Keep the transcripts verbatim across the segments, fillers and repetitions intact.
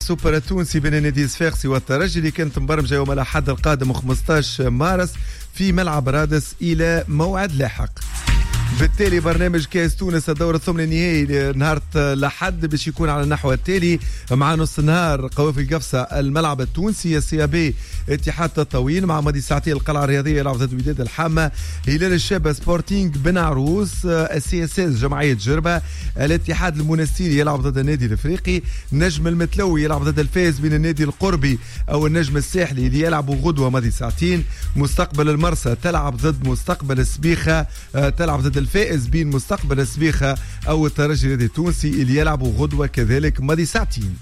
سوبر التونسي بين نادي صفاقسي والترجي اللي كانت مبرمجه يوم الاحد القادم خمسة عشر مارس في ملعب رادس الى موعد لاحق. بالتالي برنامج كاس تونس الدور الثمن النهائي نهار الأحد باش يكون على النحو التالي: مع نص النهار قوافل قفصة الملعب التونسي، السي بي اتحاد تطاوين، مع ماضي ساعتين القلعة الرياضية يلعب ضد الوداد الحامة، هلال الشابة سبورتينغ بن عروس، السي اس اس جمعية جربة، الاتحاد المنستيري يلعب ضد النادي الافريقي، نجم المتلوي يلعب ضد الفاز بين النادي القربي او النجم الساحلي اللي يلعبوا غدوة ماضي ساعتين، مستقبل المرسى تلعب ضد مستقبل السبيخة تلعب ضد الفائز بين مستقبل السبيخة او الترجي التونسي اللي يلعبوا غدوة كذلك ماضي ساعتين.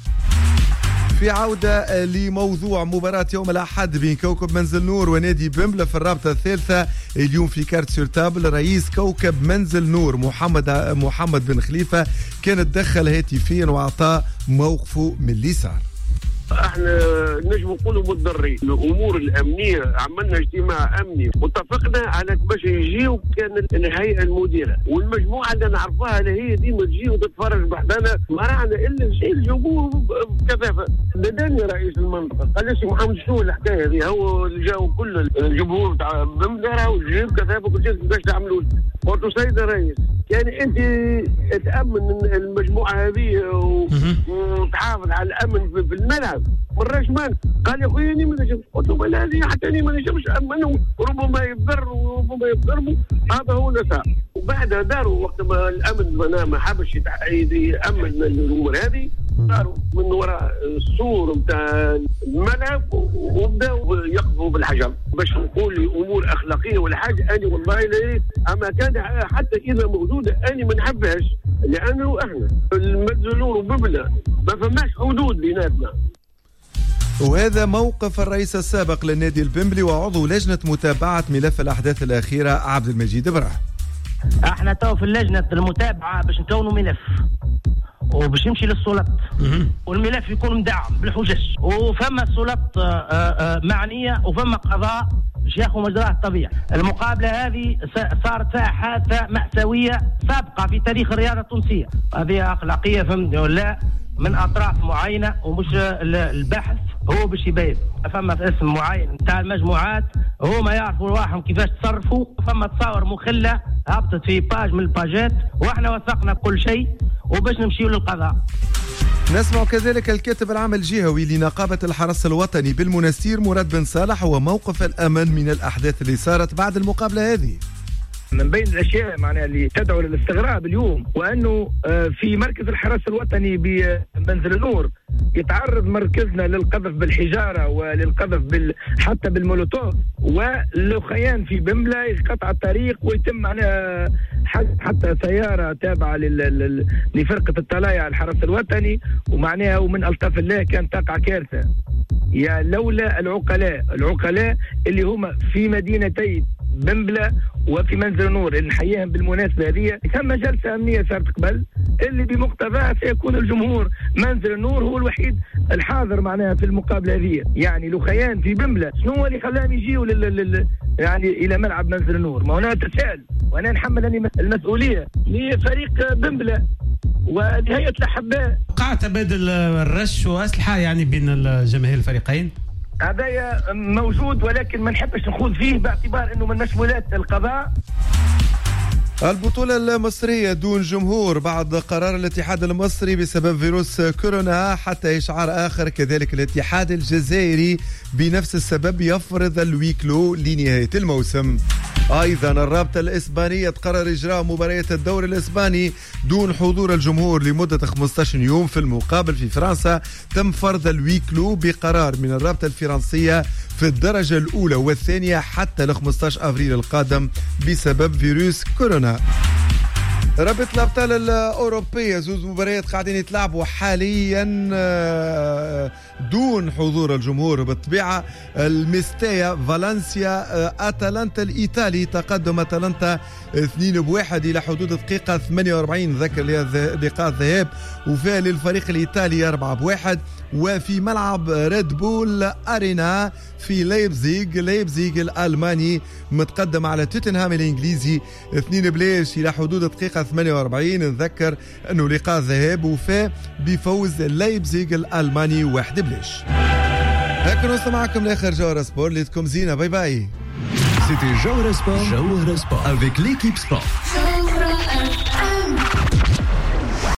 في عودة لموضوع مباراة يوم الأحد بين كوكب منزل نور ونادي بمبلة في الرابطة الثالثة اليوم في كارت سور تابل. رئيس كوكب منزل نور محمد محمد بن خليفة كان تدخل هاتفيا وأعطاه موقفه من اللي صار. احنا نجم نقولوا متضررين. الامور الامنيه عملنا اجتماع امني واتفقنا على باش يجيو كان الهيئه المديره والمجموعه اللي نعرفوها اللي هي ديما تجي وتتفرج بحدنا، ما رانا الا شيء الجمهور بكثافه. بداني رئيس المنطقه قال لي محمد شنو الحكايه هذه، هو اللي جاوا كل الجمهور تاع بمدرة وجيب كثافه كل شيء باش تعملوا. قلت سيد الرئيس يعني انت تامن المجموعه هذه وتحافظ على الامن في الملعب مراش مان. قال يا خويا اني ما نجمش. قلت له لا هذه حتى اني ما نجمش امنهم، وربما يضر وربما يضربوا. هذا هو نساء. وبعدها داروا وقت ما الامن ما حبش يامن الامور هذه، داروا من وراء السور نتاع الملعب وبداوا يقفوا بالحجر باش نقول لي امور اخلاقيه ولا حاجه. اني والله لا، اما كان حتى اذا موجوده اني ما نحبهاش، لانه احنا المنزلون وببله ما فماش حدود بيناتنا. وهذا موقف الرئيس السابق للنادي البمبلي وعضو لجنه متابعه ملف الاحداث الاخيره عبد المجيد برع. احنا تو في اللجنه المتابعه باش نكونوا ملف وباش يمشي للسلطات، والملف يكون مدعم بالحجج، وفما السلطات معنيه وفما قضاء باش ياخذ مجراه الطبيعي. المقابله هذه صارت فيها حادثه مأساويه سابقه في تاريخ الرياضه التونسيه، هذه اخلاقيه فهمتني ولا من اطراف معينه، ومش البحث هو باش يبين. فما اسم معين نتاع المجموعات هما يعرفوا رواحهم كيفاش تصرفوا، فما تصاور مخله هبطت في باج من الباجات، واحنا وثقنا بكل شيء وباش نمشيوا للقضاء. نسمع كذلك الكاتب العام الجهوي لنقابة الحرس الوطني بالمنستير مراد بن صالح وموقف الأمن من الأحداث اللي صارت بعد المقابلة هذه. من بين الاشياء معناها اللي تدعو للاستغراب اليوم وانه في مركز الحرس الوطني بمنزل النور يتعرض مركزنا للقذف بالحجاره وللقذف بال حتى بالمولوتوف، والخيان في بمبلة يقطع الطريق ويتم معناها حتى سياره تابعه لل... لفرقه الطلايع الحرس الوطني، ومعناها ومن الطف الله كان تقع كارثه. يا لولا العقلاء العقلاء اللي هما في مدينتي بمبلة وفي منزل النور اللي نحييهم بالمناسبه هذه، ثم جلسه امنيه صارت قبل اللي بمقتضاها سيكون الجمهور منزل النور هو الوحيد الحاضر معناها في المقابله هذه. يعني لو خيان في بمبلة شنو هو اللي خلاهم يجيوا لل... يعني الى ملعب منزل النور؟ ما هنا تساءل وانا نحمل اني المسؤوليه لفريق بمبلة ونهايه الاحباء. وقع تبادل الرش واسلحه يعني بين الجماهير الفريقين، هذا موجود ولكن ما نحبش نخوض فيه باعتبار انه من مشمولات القضاء. البطولة المصرية دون جمهور بعد قرار الاتحاد المصري بسبب فيروس كورونا حتى إشعار آخر. كذلك الاتحاد الجزائري بنفس السبب يفرض الويكلو لنهاية الموسم. أيضا الرابطة الإسبانية تقرر إجراء مباريات الدوري الإسباني دون حضور الجمهور لمدة خمسة عشر يوم. في المقابل في فرنسا تم فرض الويكلو بقرار من الرابطة الفرنسية في الدرجة الأولى والثانية حتى ل خمسة عشر أبريل القادم بسبب فيروس كورونا. رابطة الأبطال الأوروبية زوز مباريات قاعدين يتلعبوا حاليا دون حضور الجمهور بالطبيعة. الميستيا فالنسيا أتلانتا الإيطالي تقدم أتلانتا اثنين بواحد إلى حدود دقيقة ثمانية وأربعين ذكر لقاء الذهاب، وفاء للفريق الإيطالي أربعة بواحد. وفي ملعب ريد بول أرينا في ليبزيغ. ليبزيغ الألماني متقدم على توتنهام الإنجليزي اثنين بلاش إلى حدود الدقيقة ثمانية وأربعين. نذكر أنه لقاء ذهاب وفاء بفوز ليبزيغ الألماني واحد بلاش. هكا نوصل معكم لاخر جوهرة سبور. ليتكم زينة. باي باي. C'était Jawhara Sport, Jawhara Sport avec l'équipe sport.